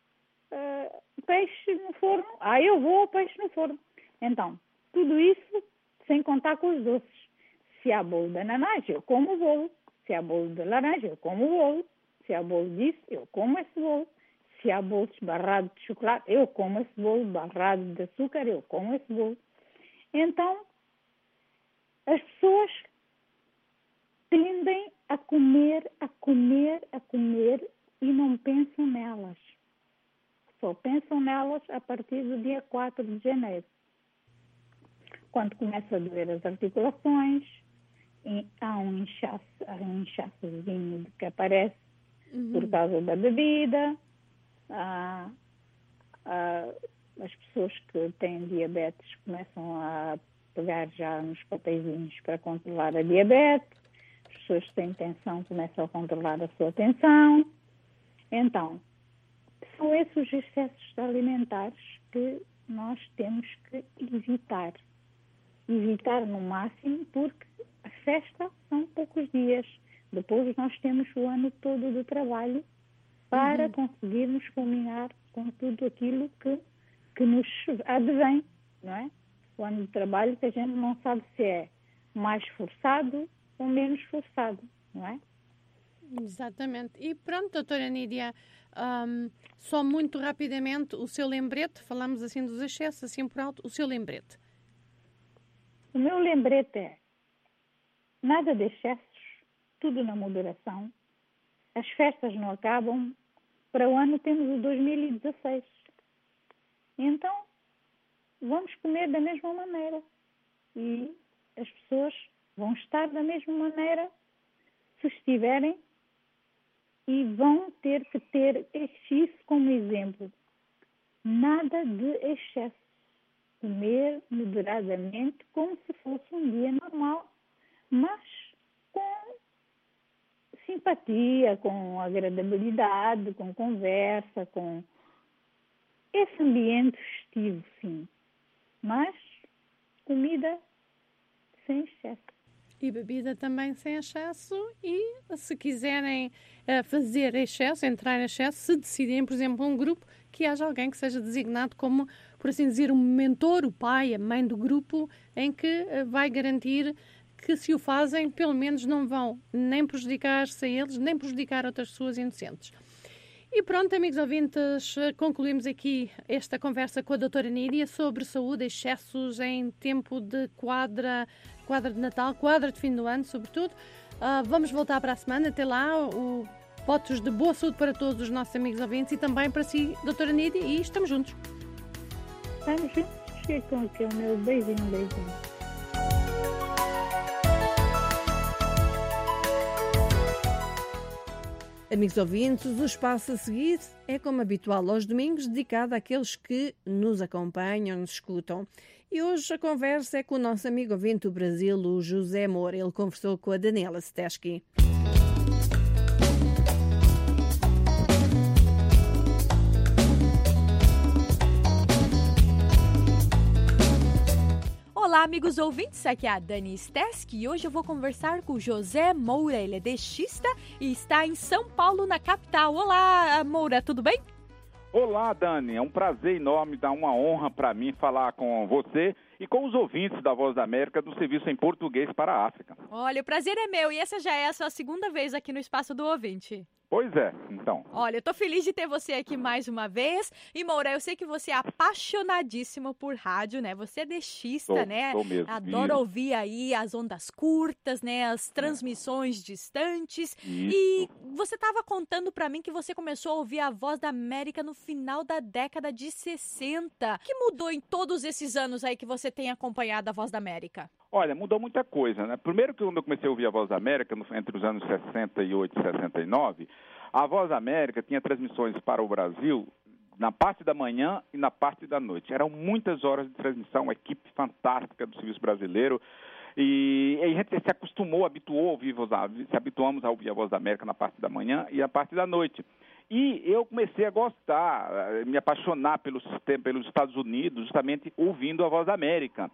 uh, peixe no forno, ah, eu vou ao peixe no forno. Então, tudo isso sem contar com os doces. Se há bolo de ananás, eu como o bolo. Se há bolo de laranja, eu como o bolo. Se há bolo disso, eu como esse bolo. Se há bolos barrados de chocolate, eu como esse bolo. Barrado de açúcar, eu como esse bolo. Então, as pessoas tendem a comer, a comer, a comer e não pensam nelas. Só pensam nelas a partir do dia quatro de janeiro. Quando começa a doer as articulações, há um inchaço, há um inchaçozinho que aparece uhum. por causa da bebida. Há, há, as pessoas que têm diabetes começam a pegar já nos papeizinhos para controlar a diabetes. As pessoas que têm tensão começam a controlar a sua tensão. Então, são esses os excessos alimentares que nós temos que evitar. Evitar no máximo, porque a festa são poucos dias. Depois nós temos o ano todo de trabalho para uhum. conseguirmos culminar com tudo aquilo que, que nos advém, não é? O ano de trabalho que a gente não sabe se é mais forçado ou menos forçado, não é? Exatamente. E pronto, doutora Nídia, um, só muito rapidamente o seu lembrete, falamos assim dos excessos, assim por alto, o seu lembrete. O meu lembrete é nada de excessos, tudo na moderação. As festas não acabam. Para o ano temos o dois mil e dezasseis. Então, vamos comer da mesma maneira. E as pessoas vão estar da mesma maneira se estiverem e vão ter que ter isso como exemplo. Nada de excesso. Comer moderadamente como se fosse um dia normal, mas com simpatia, com agradabilidade, com conversa, com esse ambiente festivo, sim. Mas comida sem excesso. E bebida também sem excesso e, se quiserem uh, fazer excesso, entrar em excesso, se decidirem, por exemplo, um grupo, que haja alguém que seja designado como, por assim dizer, um mentor, o pai, a mãe do grupo, em que uh, vai garantir que, se o fazem, pelo menos não vão nem prejudicar-se a eles, nem prejudicar outras pessoas inocentes. E pronto, amigos ouvintes, concluímos aqui esta conversa com a doutora Nídia sobre saúde, excessos em tempo de quadra, quadra de Natal, quadra de fim do ano, sobretudo. Uh, vamos voltar para a semana. Até lá, o votos de boa saúde para todos os nossos amigos ouvintes e também para si, doutora Nídia, e estamos juntos. Estamos juntos. Fico com aqui o meu beijinho, beijinho. Amigos ouvintes, o espaço a seguir é, como habitual aos domingos, dedicado àqueles que nos acompanham, nos escutam. E hoje a conversa é com o nosso amigo ouvinte do Brasil, o José Moura. Ele conversou com a Daniela Steski. Olá, amigos ouvintes, aqui é a Dani Steski e hoje eu vou conversar com o José Moura. Ele é dentista e está em São Paulo, na capital. Olá, Moura, tudo bem? Olá, Dani, é um prazer enorme, dá uma honra para mim falar com você e com os ouvintes da Voz da América do serviço em português para a África. Olha, o prazer é meu e essa já é a sua segunda vez aqui no Espaço do Ouvinte. Pois é, então. Olha, eu tô feliz de ter você aqui mais uma vez. E, Moura, eu sei que você é apaixonadíssimo por rádio, né? Você é dentista, tô, né? Tô mesmo. Adora Isso. ouvir aí as ondas curtas, né? As transmissões é. distantes. Isso. E você tava contando pra mim que você começou a ouvir a Voz da América no final da década de sessenta. O que mudou em todos esses anos aí que você tem acompanhado a Voz da América? Olha, mudou muita coisa, né? Primeiro que quando eu comecei a ouvir a Voz da América, entre os anos sessenta e oito e sessenta e nove, a Voz da América tinha transmissões para o Brasil na parte da manhã e na parte da noite. Eram muitas horas de transmissão, uma equipe fantástica do Serviço Brasileiro. E a gente se acostumou, habituou a ouvir, se habituamos a ouvir a Voz da América na parte da manhã e a parte da noite. E eu comecei a gostar, me apaixonar pelo sistema, pelos Estados Unidos, justamente ouvindo a Voz da América.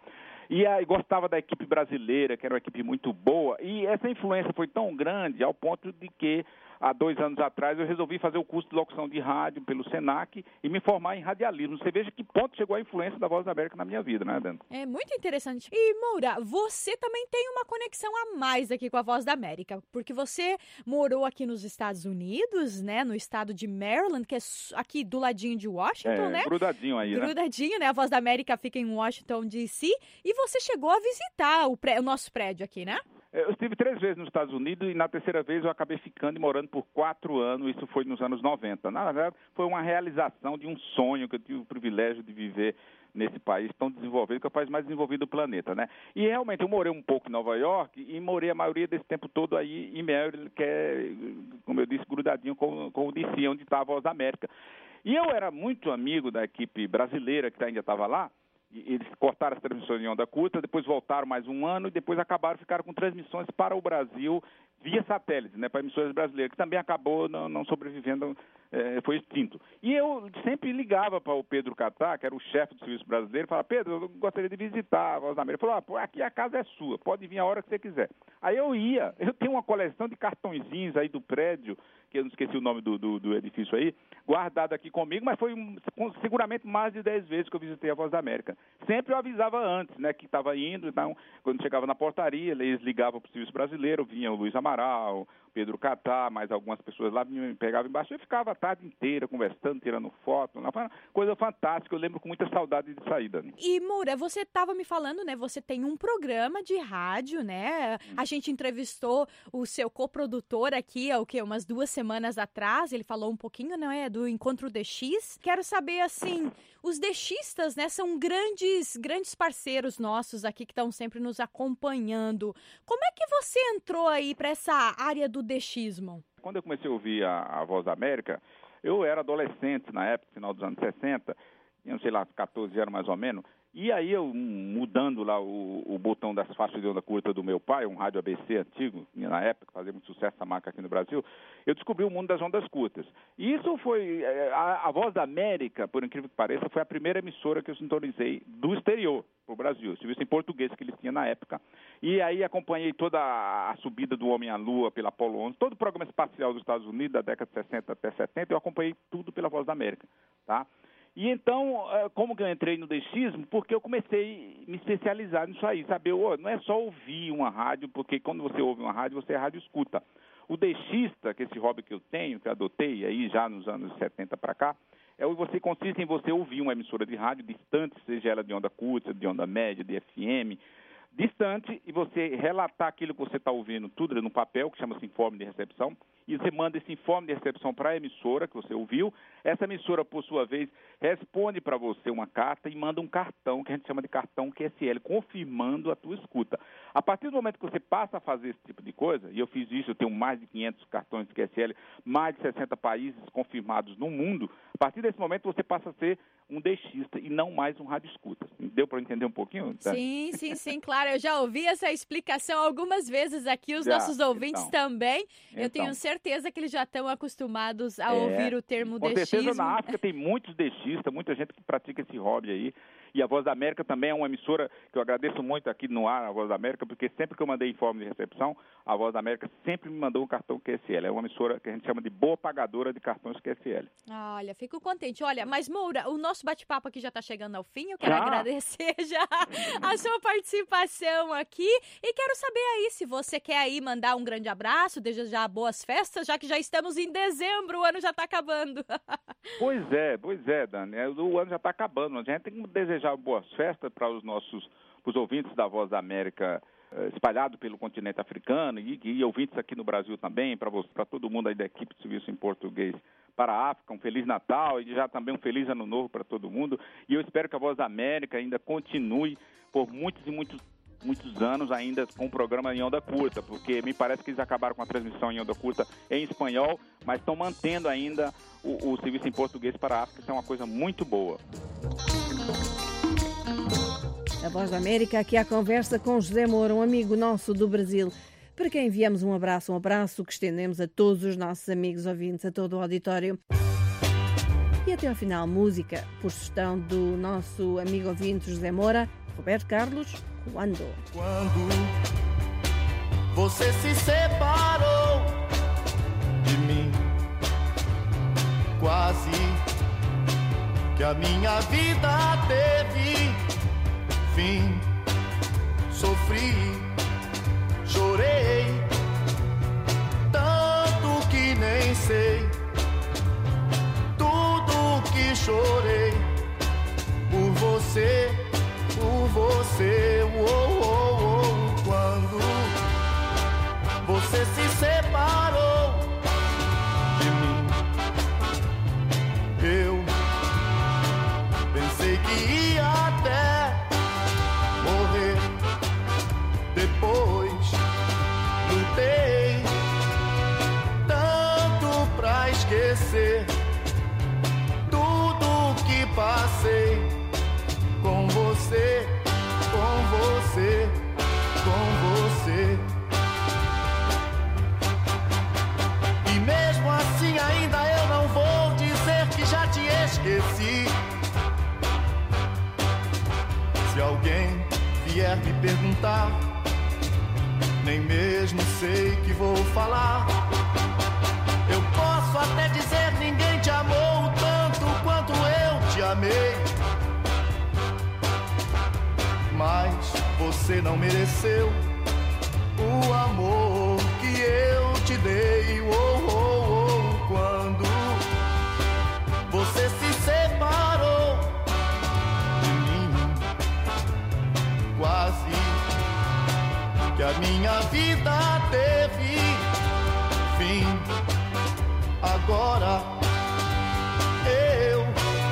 E aí gostava da equipe brasileira, que era uma equipe muito boa, e essa influência foi tão grande ao ponto de que há dois anos atrás eu resolvi fazer o curso de locução de rádio pelo Senac e me formar em radialismo. Você veja que ponto chegou a influência da Voz da América na minha vida, né, Dani? É muito interessante. E, Moura, você também tem uma conexão a mais aqui com a Voz da América, porque você morou aqui nos Estados Unidos, né, no estado de Maryland, que é aqui do ladinho de Washington, é, né? Grudadinho aí, Grudadinho, né? Grudadinho, né? A Voz da América fica em Washington, D C, e você chegou a visitar o, pré... o nosso prédio aqui, né? Eu estive três vezes nos Estados Unidos e na terceira vez eu acabei ficando e morando por quatro anos, isso foi nos anos noventa. Na verdade, foi uma realização de um sonho que eu tive o privilégio de viver nesse país tão desenvolvido, que é o país mais desenvolvido do planeta, né? E realmente eu morei um pouco em Nova York e morei a maioria desse tempo todo aí em Maryland, que é, como eu disse, grudadinho com, com o D C, onde está a Voz da América. E eu era muito amigo da equipe brasileira que ainda estava lá. Eles cortaram as transmissões em onda curta, depois voltaram mais um ano e depois acabaram, ficaram com transmissões para o Brasil via satélite, né, para emissoras brasileiras, que também acabou não, não sobrevivendo, é, foi extinto. E eu sempre ligava para o Pedro Catá, que era o chefe do serviço brasileiro, e falava, Pedro, eu gostaria de visitar a Voz da América. Ele falou, ah, aqui a casa é sua, pode vir a hora que você quiser. Aí eu ia, eu tenho uma coleção de cartõezinhos aí do prédio, que eu não esqueci o nome do, do, do edifício aí, guardado aqui comigo, mas foi seguramente mais de dez vezes que eu visitei a Voz da América. Sempre eu avisava antes, né, que estava indo, então, quando chegava na portaria, eles ligavam para o serviço brasileiro, vinha o Luiz Amaral, Pedro Catá, mais algumas pessoas lá me pegavam embaixo, eu ficava a tarde inteira conversando, tirando foto, foi uma coisa fantástica, eu lembro com muita saudade de saída. Né? E, Moura, você estava me falando, né, você tem um programa de rádio, né, a gente entrevistou o seu coprodutor aqui, há o quê, umas duas semanas atrás, ele falou um pouquinho, não é, do Encontro D X, quero saber, assim, os DXistas, né, são grandes, grandes parceiros nossos aqui que estão sempre nos acompanhando. Como é que você entrou aí para essa área do DXismo? Quando eu comecei a ouvir a, a Voz da América, eu era adolescente na época, final dos anos sessenta, tinha, sei lá, catorze anos mais ou menos, e aí eu, mudando lá o, o botão das faixas de onda curta do meu pai, um rádio A B C antigo, na época, fazia muito sucesso essa marca aqui no Brasil, eu descobri o mundo das ondas curtas. E isso foi, a, a Voz da América, por incrível que pareça, foi a primeira emissora que eu sintonizei do exterior para o Brasil, serviço em português que eles tinham na época. E aí acompanhei toda a subida do Homem à Lua pela Apollo onze, todo o programa espacial dos Estados Unidos, da década de sessenta até setenta, eu acompanhei tudo pela Voz da América, tá? E então, como que eu entrei no DXismo? Porque eu comecei a me especializar nisso aí, saber, oh, não é só ouvir uma rádio, porque quando você ouve uma rádio, você é rádio escuta. O DXista, que é esse hobby que eu tenho, que eu adotei aí já nos anos setenta para cá, é o você consiste em você ouvir uma emissora de rádio distante, seja ela de onda curta, de onda média, de F M, distante, e você relatar aquilo que você está ouvindo, tudo no papel, que chama-se informe de recepção, e você manda esse informe de recepção para a emissora que você ouviu. Essa emissora, por sua vez, responde para você uma carta e manda um cartão, que a gente chama de cartão Q S L, confirmando a tua escuta. A partir do momento que você passa a fazer esse tipo de coisa, e eu fiz isso, eu tenho mais de quinhentos cartões de Q S L, mais de sessenta países confirmados no mundo, a partir desse momento você passa a ser um DXista e não mais um rádio escuta. Deu para entender um pouquinho? Tá? Sim, sim, sim, claro. Eu já ouvi essa explicação algumas vezes aqui, os já, nossos ouvintes então, também. Eu então. tenho certeza que eles já estão acostumados a é, ouvir o termo com DXismo. certeza na África tem muitos DXistas, muita gente que pratica esse hobby aí. E a Voz da América também é uma emissora que eu agradeço muito aqui no ar, a Voz da América, porque sempre que eu mandei informe de recepção, a Voz da América sempre me mandou um cartão Q S L. É uma emissora que a gente chama de boa pagadora de cartões Q S L. Olha, fico contente. Olha, mas Moura, o nosso bate-papo aqui já está chegando ao fim. Eu quero Já? agradecer já a sua participação aqui. E quero saber aí se você quer aí mandar um grande abraço, desejar boas festas, já que já estamos em dezembro, o ano já está acabando. Pois é, pois é, Dani. O ano já está acabando. A gente tem que desejar boas festas para os nossos para os ouvintes da Voz da América eh, espalhado pelo continente africano e, e ouvintes aqui no Brasil também, para para todo mundo aí da equipe de serviço em português para a África, um Feliz Natal e já também um Feliz Ano Novo para todo mundo. E eu espero que a Voz da América ainda continue por muitos e muitos muitos anos ainda com o programa em onda curta, porque me parece que eles acabaram com a transmissão em onda curta em espanhol, mas estão mantendo ainda o, o serviço em português para a África, isso é uma coisa muito boa. A Voz da América, aqui à conversa com José Moura, um amigo nosso do Brasil, para quem enviamos um abraço, um abraço que estendemos a todos os nossos amigos ouvintes, a todo o auditório. E até ao final, música, por sugestão do nosso amigo ouvinte José Moura, Roberto Carlos, Quando? Quando você se separou de mim, quase que a minha vida teve fim. Sofri, chorei, tanto que nem sei tudo que chorei por você, por você. Oh, oh, oh. Quando você se separou de mim, eu pensei que ia até morrer. Depois lutei tanto pra esquecer tudo que passei com você, com você, com você. E mesmo assim ainda eu não vou dizer que já te esqueci. Se alguém vier me perguntar, nem mesmo sei que vou falar. Eu posso até dizer ninguém te amou tanto quanto eu te amei, mas você não mereceu o amor que eu te dei. Oh, oh, oh. Quando você se separou de mim, quase que a minha vida teve fim. Agora eu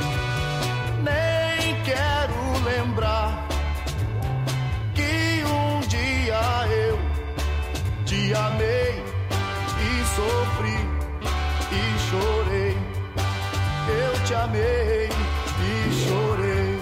nem quero lembrar que um dia eu te amei e sofri e chorei. Eu te amei e chorei.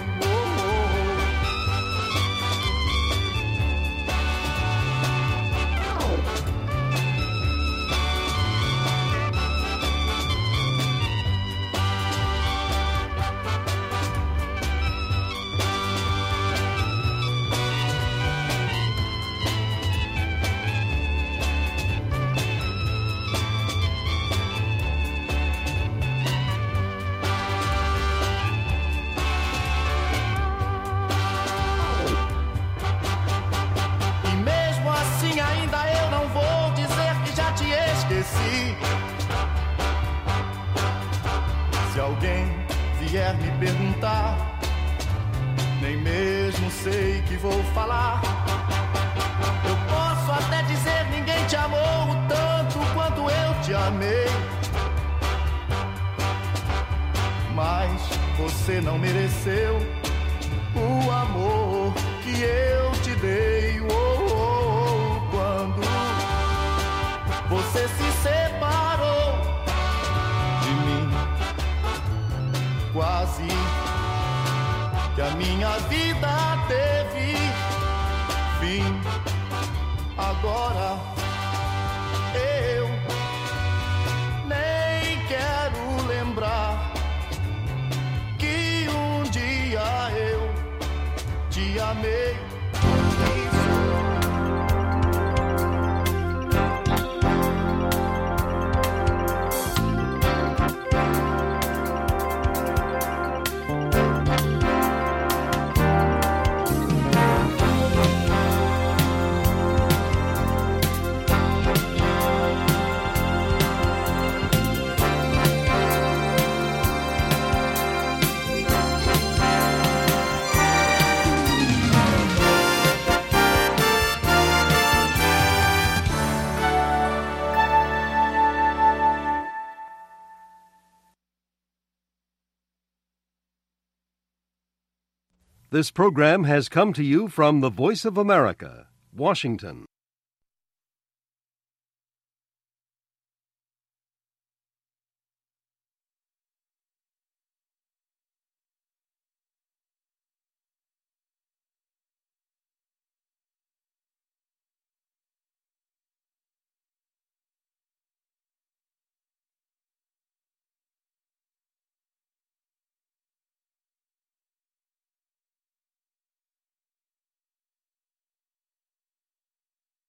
Se alguém vier me perguntar, nem mesmo sei que vou falar. Eu posso até dizer ninguém te amou tanto quanto eu te amei, mas você não mereceu o amor que eu te dei. Oh, oh, oh. Quando você se separou de mim, quase que a minha vida teve fim. Agora eu nem quero lembrar que um dia eu te amei. This program has come to you from the Voice of America, Washington.